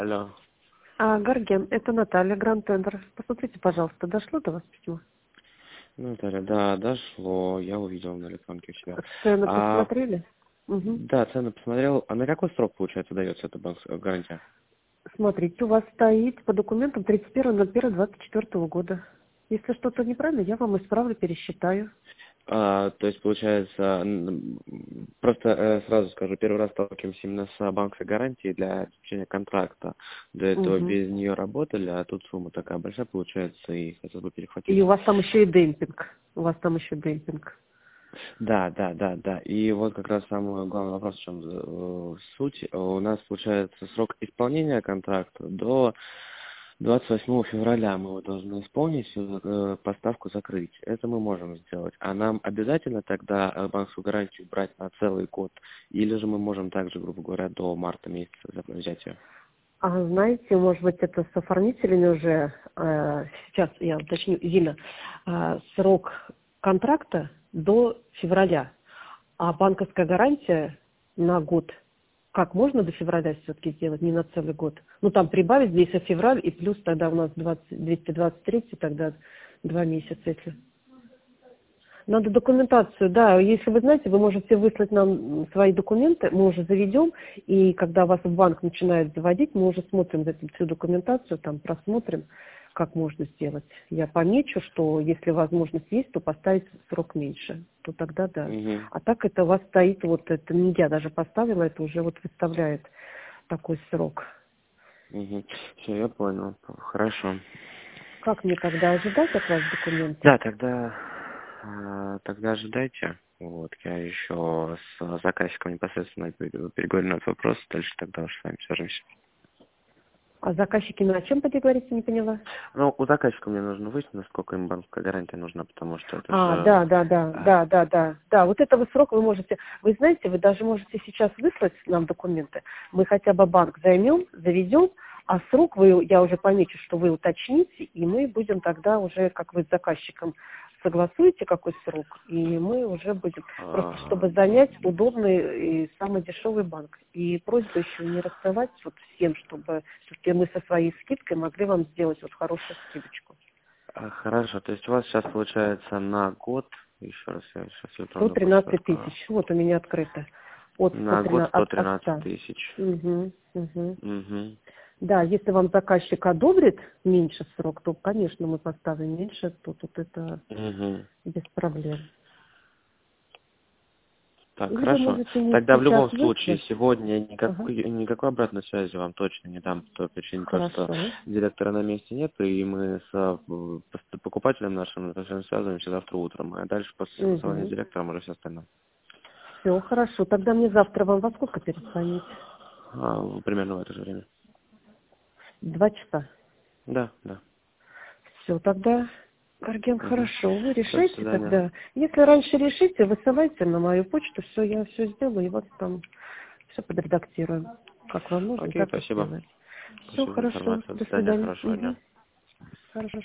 Алло. Горген, это Наталья, Гранд-тендер. Посмотрите, пожалуйста, дошло до вас письмо? Наталья, да, дошло. Я увидел на электронке все. Цены А, посмотрели? Угу. да, цены посмотрел. А на какой срок, получается, дается эта гарантия? Смотрите, у вас стоит по документам 31.01.24 года. Если что-то неправильно, я вам исправлю, пересчитаю. То есть, получается, просто сразу скажу, первый раз сталкиваемся именно с банковской гарантией для заключения контракта. До этого Угу. без нее работали, а тут сумма такая большая получается, и хотел бы И перехватить. у вас там еще и демпинг. У вас там еще демпинг. Да. И вот как раз самый главный вопрос, в чем суть. У нас получается срок исполнения контракта до 28 февраля мы его должны исполнить, поставку закрыть. Это мы можем сделать. А нам обязательно тогда банковскую гарантию брать на целый год? Или же мы можем также, грубо говоря, до марта месяца взять ее? А знаете, может быть, это с оформителями уже, сейчас я уточню, Зина, срок контракта до февраля, а банковская гарантия на год. Как можно до февраля все-таки сделать, не на целый год? Ну, там прибавить здесь февраль, и плюс тогда у нас 223, тогда 2 месяца, если... Надо документацию, да. Если вы знаете, вы можете выслать нам свои документы, мы уже заведем, и когда вас в банк начинают заводить, мы уже смотрим эту всю документацию, там просмотрим, как можно сделать. Я помечу, что если возможность есть, то поставить срок меньше, то тогда да. Угу. А так это у вас стоит, вот это не я даже поставила, это уже вот выставляет такой срок. Угу. Все, я понял. Хорошо. Как мне тогда ожидать от вас документы? Да, тогда ожидайте. Вот, я еще с заказчиком непосредственно переговорю на этот вопрос, дальше тогда уж с вами свяжемся. А заказчики на чем говорите, не поняла? Ну, у заказчика мне нужно выяснить, насколько им банковская гарантия нужна, потому что это Да, же... да, да, да, да, да, да. Вот этого срок вы можете, вы знаете, вы даже можете сейчас выслать нам документы. Мы хотя бы банк займем, заведем, а срок вы, я уже помечу, что вы уточните, и мы будем тогда уже, как вы с заказчиком согласуете, какой срок, и мы уже будем, просто чтобы Ага. занять удобный и самый дешевый банк. И просьба еще не рассылать вот всем, чтобы все-таки мы со своей скидкой могли вам сделать вот хорошую скидочку. Хорошо, то есть у вас сейчас получается на год, еще раз, я сейчас электронную почту 113 открою. тысяч. Вот у меня открыто. От На год 113, от 113 100. тысяч. Угу, угу. Угу. Да, если вам заказчик одобрит меньше срок, то, конечно, мы поставим меньше, то тут это Угу. без проблем. Так, Или вы хорошо. можете мне Тогда в сейчас любом случае выслать. сегодня Ага. никакой обратной связи вам точно не дам, по той причине, то, что Хорошо. директора на месте нет, и мы с покупателем нашим например, связываемся завтра утром, а дальше после согласования с Угу. директором уже все остальное. Все, хорошо. Тогда мне завтра вам во сколько перезвонить? Примерно в это же время. 2 часа. Да. Все, тогда, Карген, Угу. хорошо. Вы Все, до решайте свидания. тогда. Если раньше решите, высылайте на мою почту. Все, я все сделаю, и вот там все подредактируем. Как вам нужно, Окей, так и спасибо. сделаем. Все Спасибо за хорошо. информацию. До До свидания, свидания. хорошего дня. Угу. Хорошо.